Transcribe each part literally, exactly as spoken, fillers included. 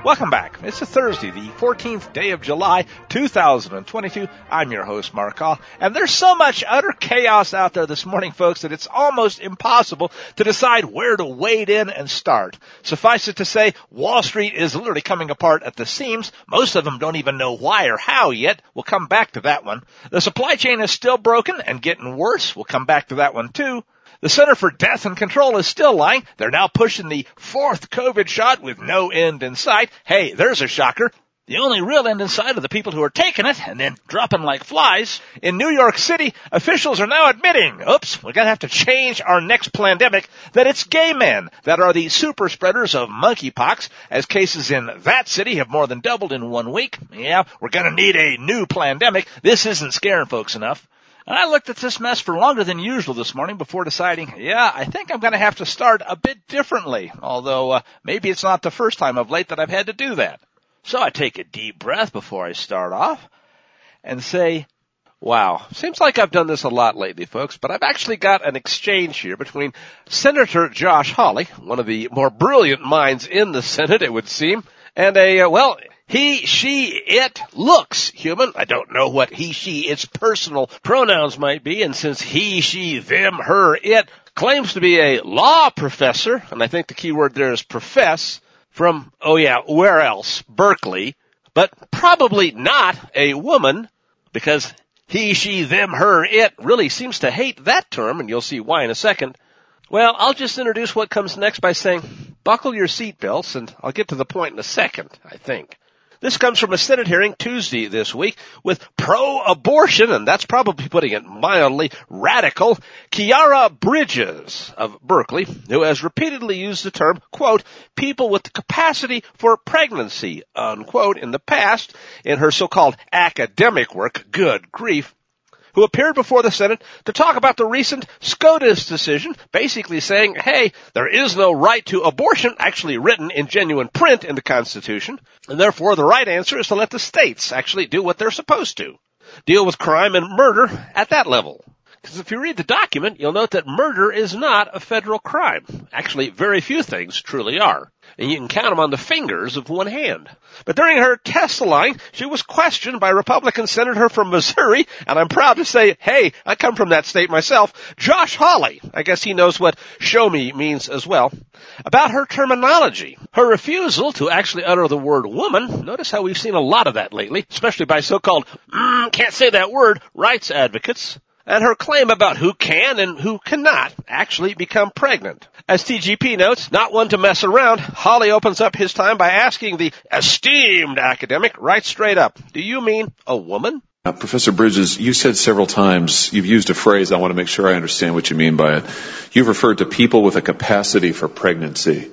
Welcome back. It's a Thursday, the fourteenth day of July, two thousand twenty-two. I'm your host, Mark Hall, and there's so much utter chaos out there this morning, folks, that it's almost impossible to decide where to wade in and start. Suffice it to say, Wall Street is literally coming apart at the seams. Most of them don't even know why or how yet. We'll come back to that one. The supply chain is still broken and getting worse. We'll come back to that one, too. The Center for Death and Control is still lying. They're now pushing the fourth COVID shot with no end in sight. Hey, there's a shocker. The only real end in sight are the people who are taking it and then dropping like flies. In New York City, officials are now admitting, oops, we're going to have to change our next pandemic, that it's gay men that are the super spreaders of monkeypox, as cases in that city have more than doubled in one week. Yeah, we're going to need a new pandemic. This isn't scaring folks enough. And I looked at this mess for longer than usual this morning before deciding, yeah, I think I'm going to have to start a bit differently, although uh, maybe it's not the first time of late that I've had to do that. So I take a deep breath before I start off and say, wow, seems like I've done this a lot lately, folks, but I've actually got an exchange here between Senator Josh Hawley, one of the more brilliant minds in the Senate, it would seem, and a, uh, well, he, she, it looks human. I don't know what he, she, its personal pronouns might be, and since he, she, them, her, it claims to be a law professor, and I think the key word there is profess, from, oh yeah, where else? Berkeley, but probably not a woman, because he, she, them, her, it really seems to hate that term, and you'll see why in a second. Well, I'll just introduce what comes next by saying, buckle your seatbelts, and I'll get to the point in a second, I think. This comes from a Senate hearing Tuesday this week with pro-abortion, and that's probably putting it mildly, radical, Kiara Bridges of Berkeley, who has repeatedly used the term, quote, people with the capacity for pregnancy, unquote, in the past in her so-called academic work, good grief, who appeared before the Senate to talk about the recent SCOTUS decision, basically saying, hey, there is no right to abortion actually written in genuine print in the Constitution, and therefore the right answer is to let the states actually do what they're supposed to, deal with crime and murder at that level. Because if you read the document, you'll note that murder is not a federal crime. Actually, very few things truly are. And you can count them on the fingers of one hand. But during her testifying, she was questioned by Republican Senator from Missouri, and I'm proud to say, hey, I come from that state myself, Josh Hawley. I guess he knows what show me means as well. About her terminology. Her refusal to actually utter the word woman. Notice how we've seen a lot of that lately, especially by so-called, mm, can't say that word, rights advocates. And her claim about who can and who cannot actually become pregnant. As T G P notes, not one to mess around, Hawley opens up his time by asking the esteemed academic right straight up, do you mean a woman? Uh, Professor Bridges, you said several times, you've used a phrase, I want to make sure I understand what you mean by it. You've referred to people with a capacity for pregnancy.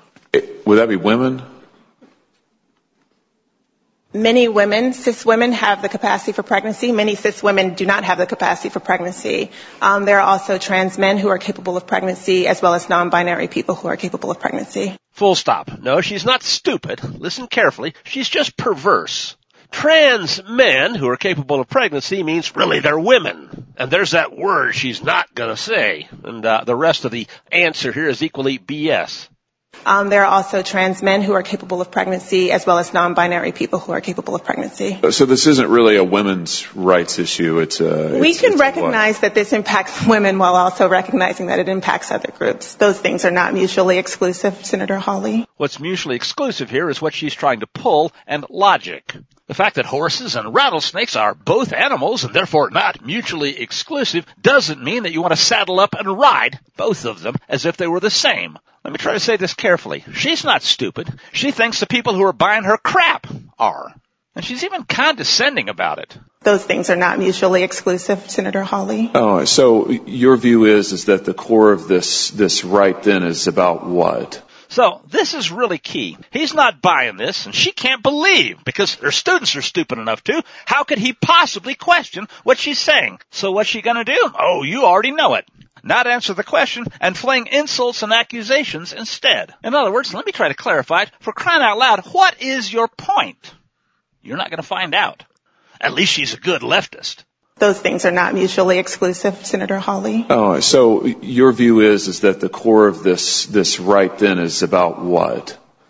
It, would that be women? Many women, cis women, have the capacity for pregnancy. Many cis women do not have the capacity for pregnancy. Um, there are also trans men who are capable of pregnancy, as well as non-binary people who are capable of pregnancy. Full stop. No, she's not stupid. Listen carefully. She's just perverse. Trans men who are capable of pregnancy means really they're women. And there's that word she's not going to say. And uh, the rest of the answer here is equally B S. Um, there are also trans men who are capable of pregnancy, as well as non-binary people who are capable of pregnancy. So this isn't really a women's rights issue. It's a. We it's, can it's recognize that this impacts women while also recognizing that it impacts other groups. Those things are not mutually exclusive, Senator Hawley. What's mutually exclusive here is what she's trying to pull and logic. The fact that horses and rattlesnakes are both animals and therefore not mutually exclusive doesn't mean that you want to saddle up and ride both of them as if they were the same. Let me try to say this carefully. She's not stupid. She thinks the people who are buying her crap are. And she's even condescending about it. Those things are not mutually exclusive, Senator Hawley. Oh, so your view is, is that the core of this, this right then is about what? So this is really key. He's not buying this, and she can't believe, because her students are stupid enough to. How could he possibly question what she's saying? So what's she going to do? Oh, you already know it. Not answer the question and fling insults and accusations instead. In other words, let me try to clarify it. For crying out loud, what is your point? You're not going to find out. At least she's a good leftist. Those things are not mutually exclusive, Senator Hawley. Oh, so your view is, is that the core of this, this right then is about what?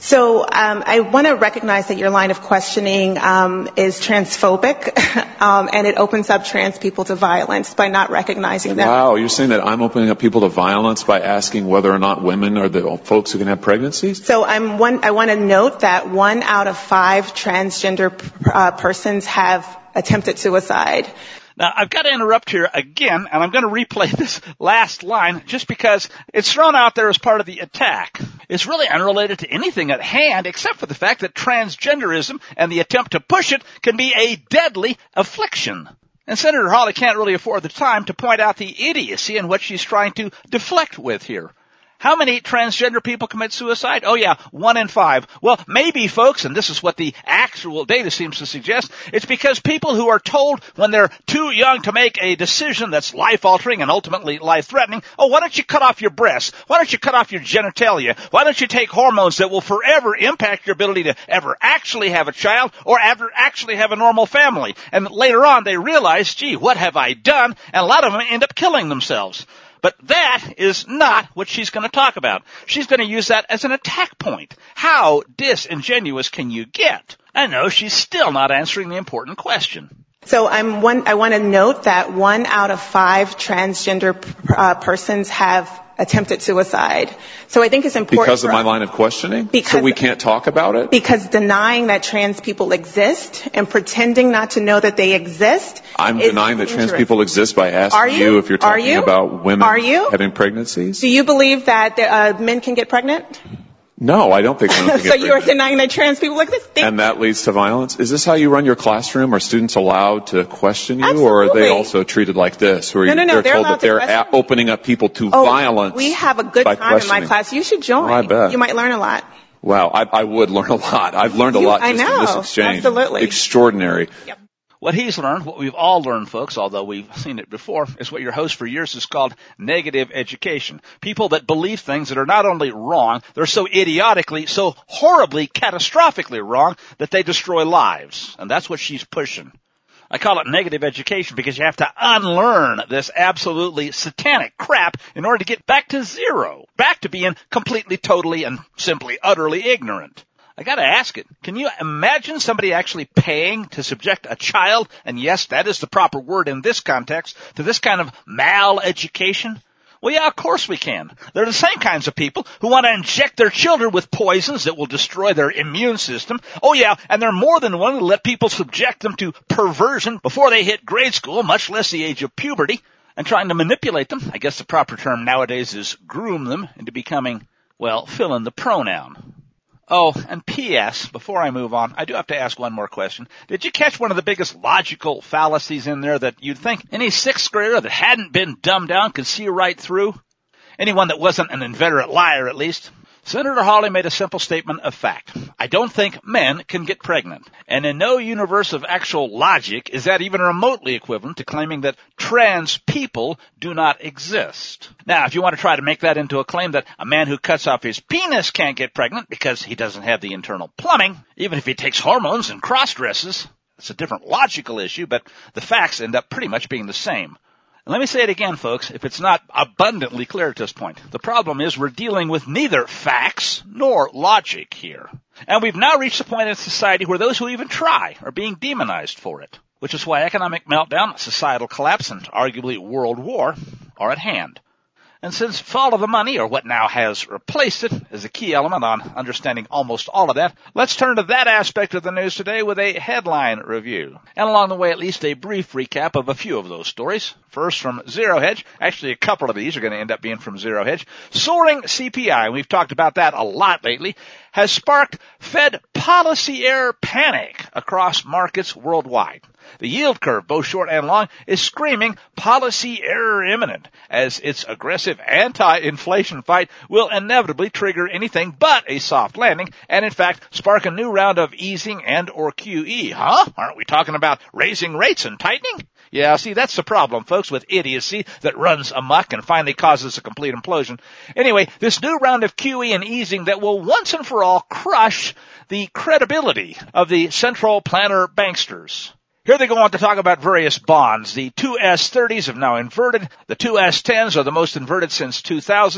So um, I want to recognize that your line of questioning um, is transphobic, um, and it opens up trans people to violence by not recognizing them. Wow, you're saying that I'm opening up people to violence by asking whether or not women are the folks who can have pregnancies? So I'm one, I want to note that one out of five transgender uh, persons have attempted suicide. Now, I've got to interrupt here again, and I'm going to replay this last line just because it's thrown out there as part of the attack. It's really unrelated to anything at hand except for the fact that transgenderism and the attempt to push it can be a deadly affliction. And Senator Hawley can't really afford the time to point out the idiocy in what she's trying to deflect with here. How many transgender people commit suicide? Oh yeah, one in five. Well, maybe, folks, and this is what the actual data seems to suggest, it's because people who are told when they're too young to make a decision that's life-altering and ultimately life-threatening, oh, why don't you cut off your breasts? Why don't you cut off your genitalia? Why don't you take hormones that will forever impact your ability to ever actually have a child or ever actually have a normal family? And later on, they realize, gee, what have I done? And a lot of them end up killing themselves. But that is not what she's going to talk about. She's going to use that as an attack point. How disingenuous can you get? I know she's still not answering the important question. So I'm one, I want to note that one out of five transgender uh, persons have attempted suicide. So I think it's important. Because of my line of questioning? Because, so we can't talk about it? Because denying that trans people exist and pretending not to know that they exist. I'm is denying that dangerous. trans people exist by asking Are you? you if you're Are talking you? about women Are you? having pregnancies. Do you believe that uh, men can get pregnant? No, I don't think women can get So pregnant. you're denying that trans people exist? And that leads to violence? Is this how you run your classroom? Are students allowed to question you? Absolutely. Or are they also treated like this? Where No, no, no, they're, they're told allowed that they're to question. a- opening up people to Oh, violence? we have a good by time in my questioning. class. You should join. Oh, I bet. You might learn a lot. Wow, I, I would learn a lot. I've learned a You- lot I just in know. this exchange. Absolutely. Extraordinary. Yep. What he's learned, what we've all learned, folks, although we've seen it before, is what your host for years has called negative education. People that believe things that are not only wrong, they're so idiotically, so horribly, catastrophically wrong that they destroy lives. And that's what she's pushing. I call it negative education because you have to unlearn this absolutely satanic crap in order to get back to zero, back to being completely, totally, and simply, utterly ignorant. I gotta ask it. Can you imagine somebody actually paying to subject a child, and yes, that is the proper word in this context, to this kind of mal-education? Well, yeah, of course we can. They're the same kinds of people who want to inject their children with poisons that will destroy their immune system. Oh, yeah, and they're more than willing to let people subject them to perversion before they hit grade school, much less the age of puberty, and trying to manipulate them. I guess the proper term nowadays is groom them into becoming, well, fill in the pronoun. Oh, and P S, before I move on, I do have to ask one more question. Did you catch one of the biggest logical fallacies in there that you'd think any sixth grader that hadn't been dumbed down could see right through? Anyone that wasn't an inveterate liar, at least? Senator Hawley made a simple statement of fact. I don't think men can get pregnant. And in no universe of actual logic is that even remotely equivalent to claiming that trans people do not exist. Now, if you want to try to make that into a claim that a man who cuts off his penis can't get pregnant because he doesn't have the internal plumbing, even if he takes hormones and cross-dresses, it's a different logical issue, but the facts end up pretty much being the same. Let me say it again, folks, if it's not abundantly clear at this point. The problem is we're dealing with neither facts nor logic here. And we've now reached the point in society where those who even try are being demonized for it, which is why economic meltdown, societal collapse, and arguably world war are at hand. And since fall of the money, or what now has replaced it, is a key element on understanding almost all of that, let's turn to that aspect of the news today with a headline review. And along the way, at least a brief recap of a few of those stories. First from Zero Hedge. Actually, a couple of these are going to end up being from Zero Hedge. Soaring C P I, and we've talked about that a lot lately, has sparked Fed policy error panic across markets worldwide. The yield curve, both short and long, is screaming policy error imminent, as its aggressive anti-inflation fight will inevitably trigger anything but a soft landing, and in fact spark a new round of easing and or Q E. Huh? Aren't we talking about raising rates and tightening? Yeah, see, that's the problem, folks, with idiocy that runs amok and finally causes a complete implosion. Anyway, this new round of Q E and easing that will once and for all crush the credibility of the central planner banksters. Here they go on to talk about various bonds. The two S thirties have now inverted. The two S tens are the most inverted since two thousand.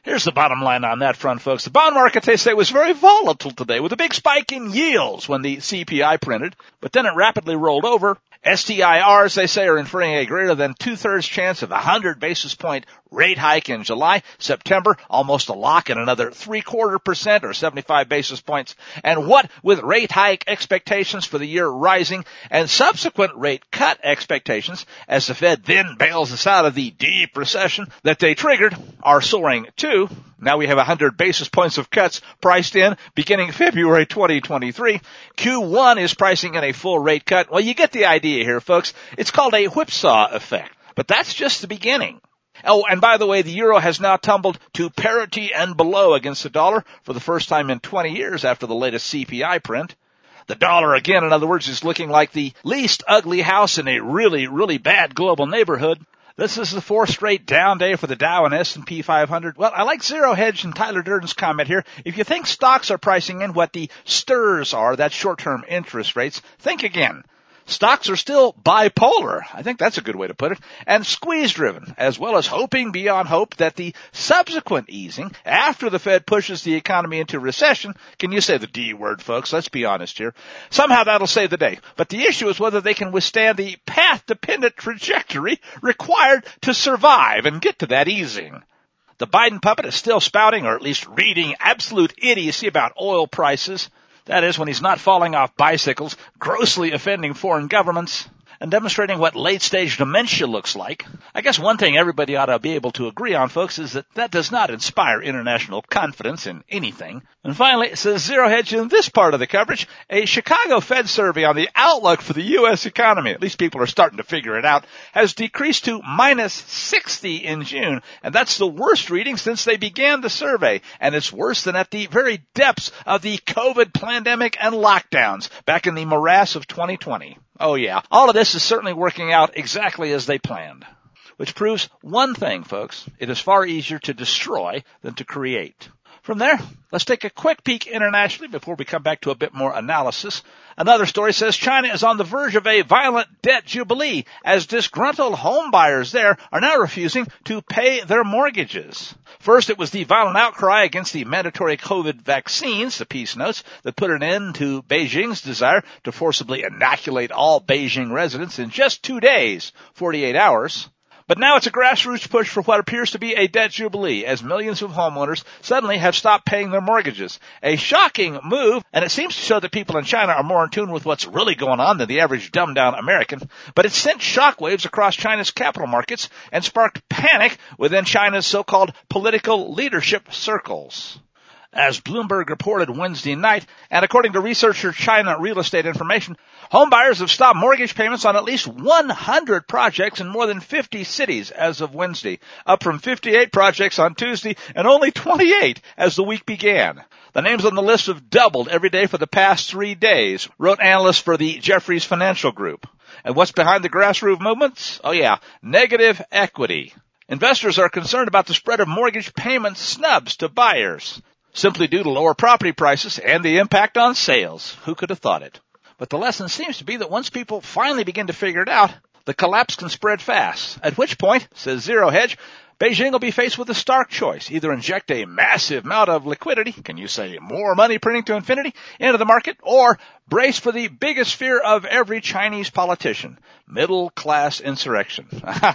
Here's the bottom line on that front, folks. The bond market, they say, was very volatile today with a big spike in yields when the C P I printed, but then it rapidly rolled over. S T I Rs, they say, are inferring a greater than two-thirds chance of a one hundred basis point rate hike in July. September, almost a lock, and another three-quarter percent or seventy-five basis points. And what with rate hike expectations for the year rising and subsequent rate cut expectations as the Fed then bails us out of the deep recession that they triggered are soaring too. Now we have one hundred basis points of cuts priced in beginning February twenty twenty-three. Q one is pricing in a full rate cut. Well, you get the idea here, folks. It's called a whipsaw effect. But that's just the beginning. Oh, and by the way, the euro has now tumbled to parity and below against the dollar for the first time in twenty years after the latest C P I print. The dollar, again, in other words, is looking like the least ugly house in a really, really bad global neighborhood. This is the fourth straight down day for the Dow and S and P five hundred. Well, I like Zero Hedge and Tyler Durden's comment here. If you think stocks are pricing in what the S T R S are, that's short-term interest rates, think again. Stocks are still bipolar, I think that's a good way to put it, and squeeze-driven, as well as hoping beyond hope that the subsequent easing, after the Fed pushes the economy into recession, can you say the D word, folks? Let's be honest here. Somehow that'll save the day. But the issue is whether they can withstand the path-dependent trajectory required to survive and get to that easing. The Biden puppet is still spouting, or at least reading, absolute idiocy about oil prices. That is, when he's not falling off bicycles, grossly offending foreign governments, and demonstrating what late-stage dementia looks like. I guess one thing everybody ought to be able to agree on, folks, is that that does not inspire international confidence in anything. And finally, it says Zero Hedge in this part of the coverage, a Chicago Fed survey on the outlook for the U S economy, at least people are starting to figure it out, has decreased to minus sixty in June, and that's the worst reading since they began the survey, and it's worse than at the very depths of the COVID pandemic and lockdowns back in the morass of twenty twenty. Oh yeah, all of this is certainly working out exactly as they planned. Which proves one thing, folks. It is far easier to destroy than to create. From there, let's take a quick peek internationally before we come back to a bit more analysis. Another story says China is on the verge of a violent debt jubilee as disgruntled homebuyers there are now refusing to pay their mortgages. First, it was the violent outcry against the mandatory COVID vaccines, the piece notes, that put an end to Beijing's desire to forcibly inoculate all Beijing residents in just two days, forty-eight hours. But now it's a grassroots push for what appears to be a debt jubilee as millions of homeowners suddenly have stopped paying their mortgages. A shocking move, and it seems to show that people in China are more in tune with what's really going on than the average dumbed-down American. But it sent shockwaves across China's capital markets and sparked panic within China's so-called political leadership circles. As Bloomberg reported Wednesday night, and according to researcher China Real Estate Information, homebuyers have stopped mortgage payments on at least one hundred projects in more than fifty cities as of Wednesday, up from fifty-eight projects on Tuesday and only twenty-eight as the week began. The names on the list have doubled every day for the past three days, wrote analysts for the Jefferies Financial Group. And what's behind the grassroots movements? Oh yeah, negative equity. Investors are concerned about the spread of mortgage payment snubs to buyers, simply due to lower property prices and the impact on sales. Who could have thought it? But the lesson seems to be that once people finally begin to figure it out, the collapse can spread fast. At which point, says Zero Hedge, Beijing will be faced with a stark choice. Either inject a massive amount of liquidity, can you say more money printing to infinity, into the market, or brace for the biggest fear of every Chinese politician, middle-class insurrection.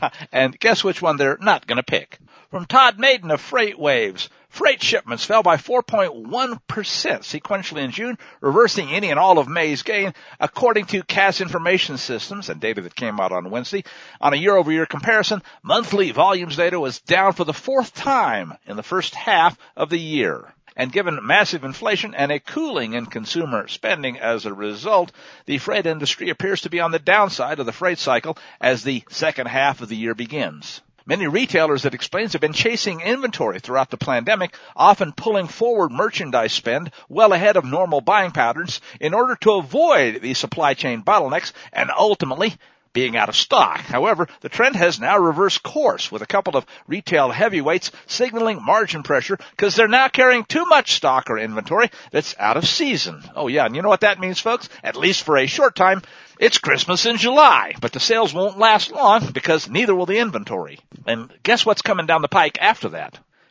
And guess which one they're not going to pick? From Todd Maiden of Freight Waves, freight shipments fell by four point one percent sequentially in June, reversing any and all of May's gain, according to Cass Information Systems and data that came out on Wednesday. On a year-over-year comparison, monthly volumes data was down for the fourth time in the first half of the year. And given massive inflation and a cooling in consumer spending as a result, the freight industry appears to be on the downside of the freight cycle as the second half of the year begins. Many retailers, it explains, have been chasing inventory throughout the pandemic, often pulling forward merchandise spend well ahead of normal buying patterns in order to avoid the supply chain bottlenecks and ultimately being out of stock. However, the trend has now reversed course with a couple of retail heavyweights signaling margin pressure because they're now carrying too much stock or inventory that's out of season. Oh yeah, and you know what that means, folks? At least for a short time, it's Christmas in July, but the sales won't last long because neither will the inventory. And guess what's coming down the pike after that?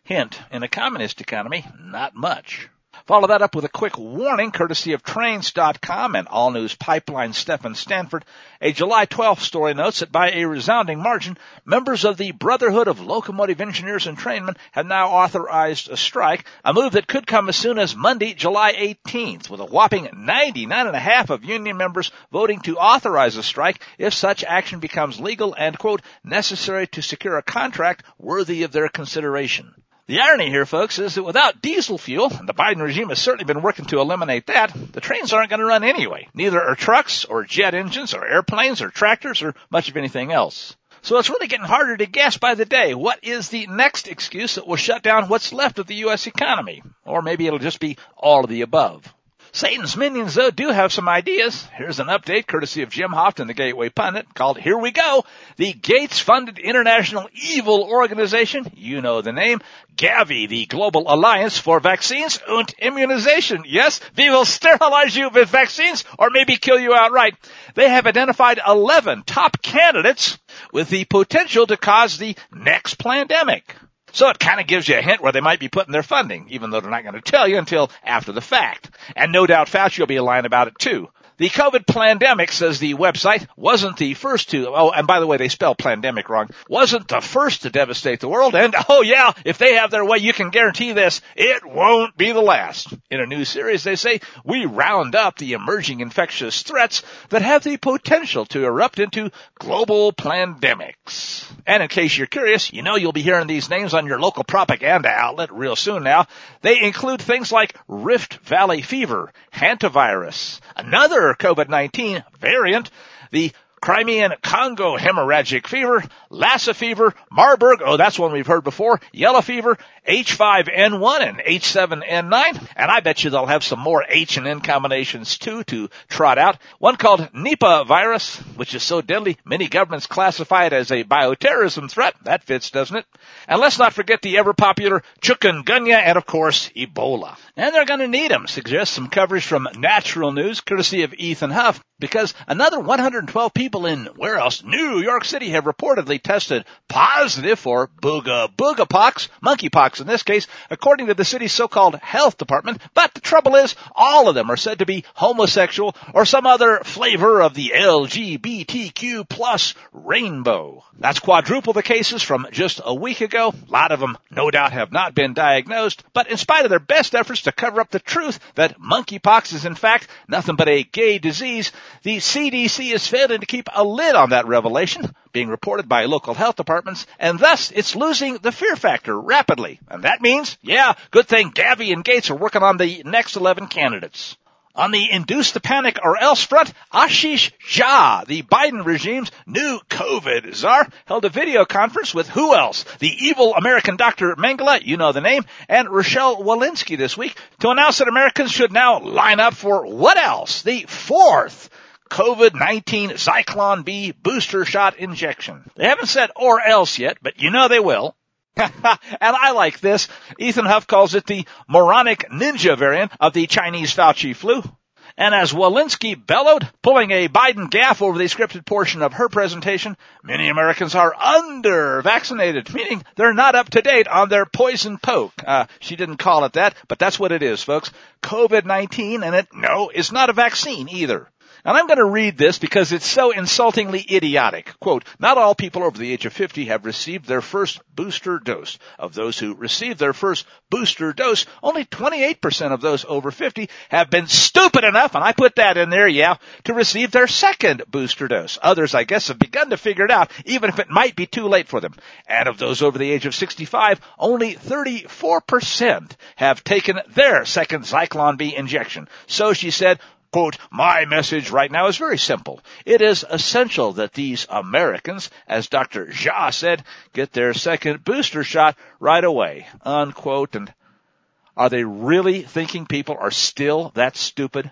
Hint, in a communist economy, not much. Follow that up with a quick warning, courtesy of Trains dot com and All News Pipeline Stephen Stanford. A July twelfth story notes that by a resounding margin, members of the Brotherhood of Locomotive Engineers and Trainmen have now authorized a strike, a move that could come as soon as Monday, July eighteenth, with a whopping ninety-nine point five of union members voting to authorize a strike if such action becomes legal and, quote, necessary to secure a contract worthy of their consideration. The irony here, folks, is that without diesel fuel, and the Biden regime has certainly been working to eliminate that, the trains aren't going to run anyway. Neither are trucks or jet engines or airplanes or tractors or much of anything else. So it's really getting harder to guess by the day what is the next excuse that will shut down what's left of the U S economy. Or maybe it'll just be all of the above. Satan's minions, though, do have some ideas. Here's an update courtesy of Jim Hoft and the Gateway Pundit called Here We Go. The Gates-funded international evil organization, you know the name, Gavi, the Global Alliance for Vaccines und Immunization. Yes, we will sterilize you with vaccines or maybe kill you outright. They have identified eleven top candidates with the potential to cause the next pandemic. So it kind of gives you a hint where they might be putting their funding, even though they're not going to tell you until after the fact. And no doubt Fauci will be lying about it too. The COVID pandemic, says the website, wasn't the first to, oh, and by the way, they spell pandemic wrong, wasn't the first to devastate the world. And, oh yeah, if they have their way, you can guarantee this, it won't be the last. In a new series, they say, we round up the emerging infectious threats that have the potential to erupt into global pandemics. And in case you're curious, you know you'll be hearing these names on your local propaganda outlet real soon now. They include things like Rift Valley fever, hantavirus, another COVID nineteen variant, the Crimean Congo hemorrhagic fever, Lassa fever, Marburg, oh, that's one we've heard before, yellow fever, H five N one and H seven N nine, and I bet you they'll have some more H and N combinations too to trot out. One called Nipah virus, which is so deadly many governments classify it as a bioterrorism threat. That fits, doesn't it? And let's not forget the ever-popular chikungunya and, of course, Ebola. And they're going to need them, suggests some coverage from Natural News, courtesy of Ethan Huff, because another one hundred twelve people in, where else, New York City have reportedly tested positive for booga booga pox, monkeypox in this case, according to the city's so-called health department. But the trouble is, all of them are said to be homosexual or some other flavor of the L G B T Q plus rainbow. That's quadruple the cases from just a week ago. A lot of them, no doubt, have not been diagnosed. But in spite of their best efforts to cover up the truth that monkeypox is in fact nothing but a gay disease, the C D C is failing to keep a lid on that revelation, being reported by local health departments, and thus it's losing the fear factor rapidly. And that means, yeah, good thing Gavi and Gates are working on the next eleven candidates. On the induce the panic or else front, Ashish Jha, the Biden regime's new COVID czar, held a video conference with who else? The evil American Doctor Mengele, you know the name, and Rochelle Walensky this week to announce that Americans should now line up for what else? The fourth COVID nineteen Zyklon B booster shot injection. They haven't said or else yet, but you know they will. And I like this. Ethan Huff calls it the moronic ninja variant of the Chinese Fauci flu. And as Walensky bellowed, pulling a Biden gaffe over the scripted portion of her presentation, many Americans are under-vaccinated, meaning they're not up to date on their poison poke. Uh, she didn't call it that, but that's what it is, folks. COVID nineteen, and it, no, it's not a vaccine either. And I'm going to read this because it's so insultingly idiotic. Quote, not all people over the age of fifty have received their first booster dose. Of those who received their first booster dose, only twenty-eight percent of those over fifty have been stupid enough, and I put that in there, yeah, to receive their second booster dose. Others, I guess, have begun to figure it out, even if it might be too late for them. And of those over the age of sixty-five, only thirty-four percent have taken their second Zyklon B injection. So she said, quote, my message right now is very simple. It is essential that these Americans, as Doctor Jha said, get their second booster shot right away, unquote. And are they really thinking people are still that stupid?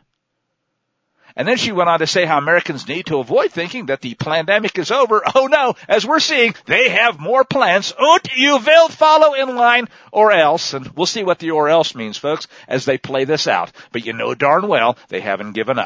And then she went on to say how Americans need to avoid thinking that the pandemic is over. Oh no, as we're seeing, they have more plans. Und you will follow in line or else. And we'll see what the or else means, folks, as they play this out. But you know darn well they haven't given up.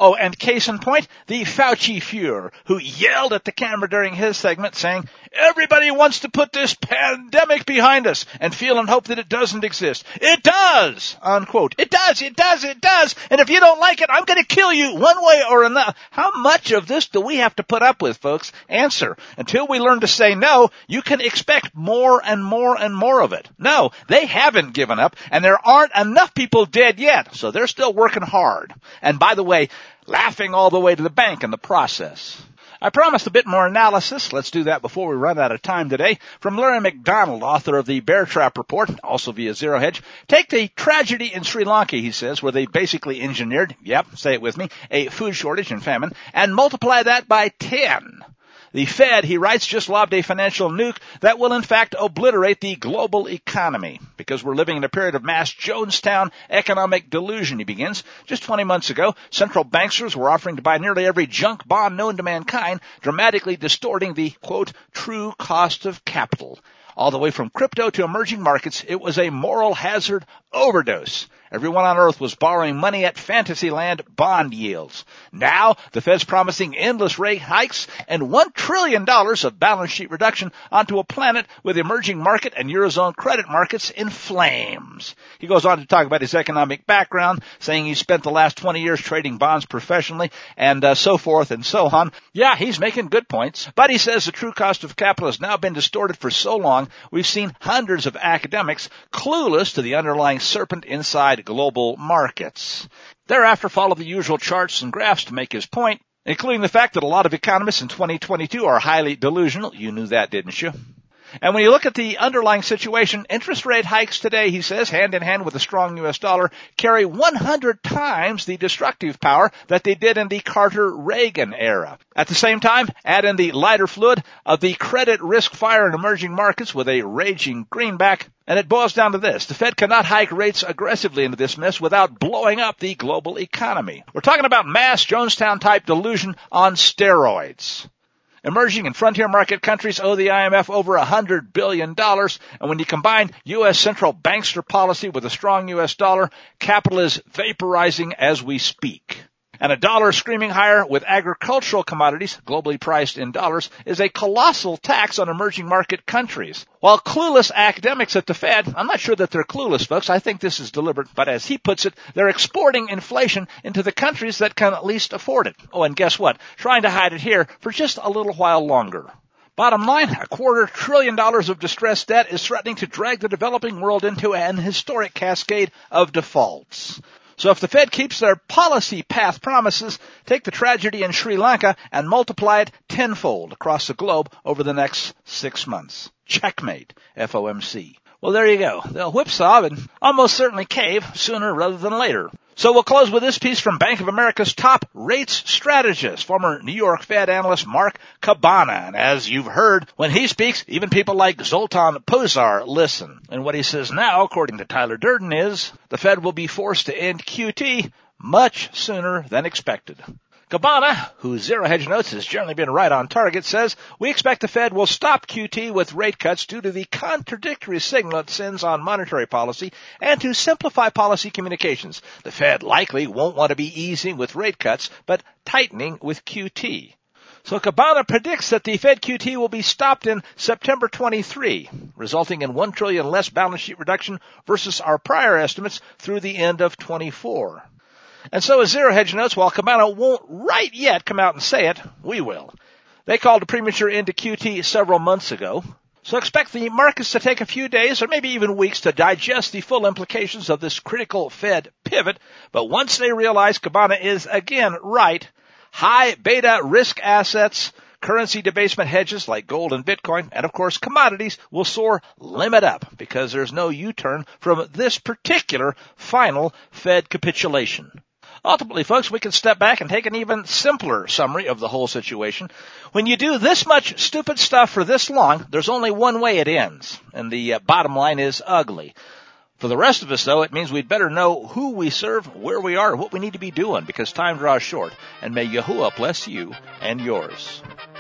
Oh, and case in point, the Fauci Fuhrer, who yelled at the camera during his segment saying, everybody wants to put this pandemic behind us and feel and hope that it doesn't exist. It does, unquote. It does, it does, it does. And if you don't like it, I'm going to kill you one way or another. How much of this do we have to put up with, folks? Answer. Until we learn to say no, you can expect more and more and more of it. No, they haven't given up, and there aren't enough people dead yet, so they're still working hard. And by the way, laughing all the way to the bank in the process. I promised a bit more analysis. Let's do that before we run out of time today. From Larry McDonald, author of the Bear Trap Report, also via Zero Hedge. Take the tragedy in Sri Lanka, he says, where they basically engineered, yep, say it with me, a food shortage and famine, and multiply that by ten. The Fed, he writes, just lobbed a financial nuke that will in fact obliterate the global economy because we're living in a period of mass Jonestown economic delusion, he begins. Just twenty months ago, central banksters were offering to buy nearly every junk bond known to mankind, dramatically distorting the, quote, true cost of capital. All the way from crypto to emerging markets, it was a moral hazard overdose. Everyone on earth was borrowing money at Fantasyland bond yields. Now, the Fed's promising endless rate hikes and one trillion dollars of balance sheet reduction onto a planet with emerging market and Eurozone credit markets in flames. He goes on to talk about his economic background, saying he spent the last twenty years trading bonds professionally and uh, so forth and so on. Yeah, he's making good points. But he says the true cost of capital has now been distorted for so long, we've seen hundreds of academics clueless to the underlying serpent inside global markets. Thereafter followed the usual charts and graphs to make his point, including the fact that a lot of economists in twenty twenty-two are highly delusional. You knew that, didn't you? And when you look at the underlying situation, interest rate hikes today, he says, hand in hand with a strong U S dollar, carry one hundred times the destructive power that they did in the Carter-Reagan era. At the same time, add in the lighter fluid of the credit risk fire in emerging markets with a raging greenback, and it boils down to this. The Fed cannot hike rates aggressively into this mess without blowing up the global economy. We're talking about mass Jonestown-type delusion on steroids. Emerging and frontier market countries owe the I M F over one hundred billion dollars, and when you combine U S central bankster policy with a strong U S dollar, capital is vaporizing as we speak. And a dollar screaming higher with agricultural commodities, globally priced in dollars, is a colossal tax on emerging market countries. While clueless academics at the Fed, I'm not sure that they're clueless, folks. I think this is deliberate. But as he puts it, they're exporting inflation into the countries that can at least afford it. Oh, and guess what? Trying to hide it here for just a little while longer. Bottom line, a quarter trillion dollars of distressed debt is threatening to drag the developing world into an historic cascade of defaults. So if the Fed keeps their policy path promises, take the tragedy in Sri Lanka and multiply it tenfold across the globe over the next six months. Checkmate, F O M C. Well, there you go. They'll whipsaw and almost certainly cave sooner rather than later. So we'll close with this piece from Bank of America's top rates strategist, former New York Fed analyst Mark Cabana. And as you've heard, when he speaks, even people like Zoltan Pozsar listen. And what he says now, according to Tyler Durden, is the Fed will be forced to end Q T much sooner than expected. Cabana, whose Zero Hedge notes has generally been right on target, says, we expect the Fed will stop Q T with rate cuts due to the contradictory signal it sends on monetary policy and to simplify policy communications. The Fed likely won't want to be easing with rate cuts, but tightening with Q T. So Cabana predicts that the Fed Q T will be stopped in September twenty-three, resulting in one trillion dollars less balance sheet reduction versus our prior estimates through the end of twenty-four. And so as Zero Hedge notes, while Cabana won't right yet come out and say it, we will. They called a premature end to Q T several months ago. So expect the markets to take a few days or maybe even weeks to digest the full implications of this critical Fed pivot. But once they realize Cabana is again right, high beta risk assets, currency debasement hedges like gold and Bitcoin, and of course commodities will soar limit up because there's no U-turn from this particular final Fed capitulation. Ultimately, folks, we can step back and take an even simpler summary of the whole situation. When you do this much stupid stuff for this long, there's only one way it ends, and the uh, bottom line is ugly. For the rest of us, though, it means we'd better know who we serve, where we are, what we need to be doing, because time draws short, and may Yahuwah bless you and yours.